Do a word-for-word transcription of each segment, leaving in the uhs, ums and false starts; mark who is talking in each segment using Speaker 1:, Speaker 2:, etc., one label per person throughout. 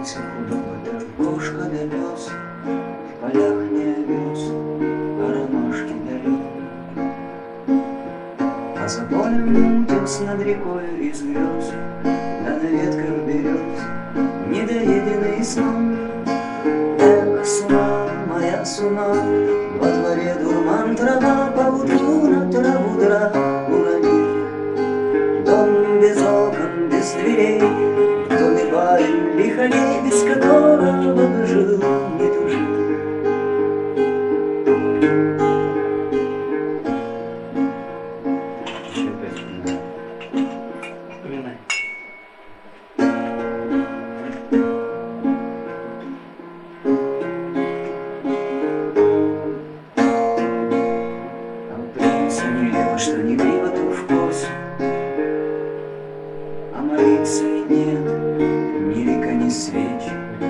Speaker 1: улице худого кошка да пес, в полях не овес, а ромашки далек. А за полем утес над рекой из грез, да на ветках берез недоеденный сон. Эх, с ума, моя с ума, во дворе дурман трава, поутру на траву дра уронит. Дом без окон, без дверей, в доме парень лиходей, без которого бы жил, не тужил. Еще опять вспоминаю. Вспоминай. А вот придется нелепо, что не криво, то в кость. А молиться и нет, ни века, ни свеч.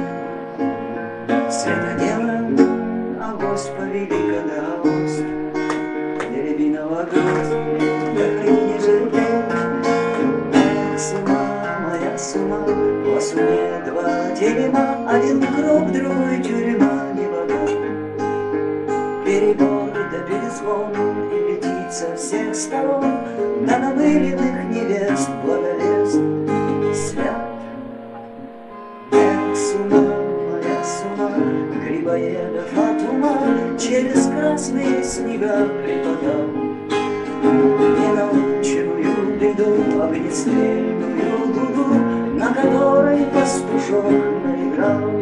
Speaker 1: Свято дело, а Господи велика даость, для рябинового гроздь, да хоть не жалеть. Эх, с ума, моя с ума, в уме два терема, один круг, другой тюрьма, не вода. Перебор да перезвон, и летит со всех сторон на намыленных невест благовест свят. Эх, с ума, моя с ума, грибоедов от ума через красные снега преподал ненаученную беду, огнестрельную дуду, на которой пастушок наиграл.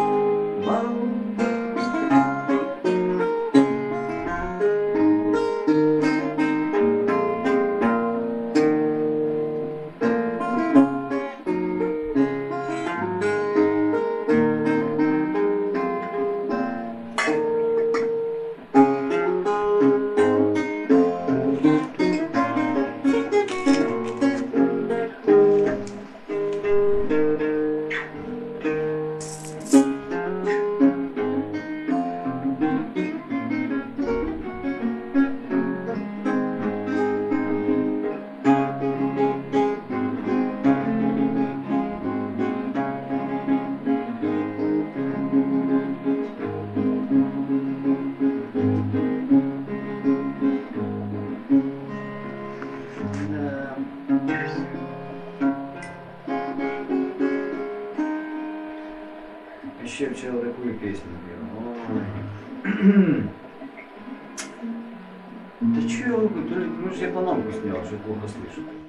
Speaker 1: Еще вчера такую песню пел. Да че я руку, то ли, может, я панамку снял, что плохо слышу.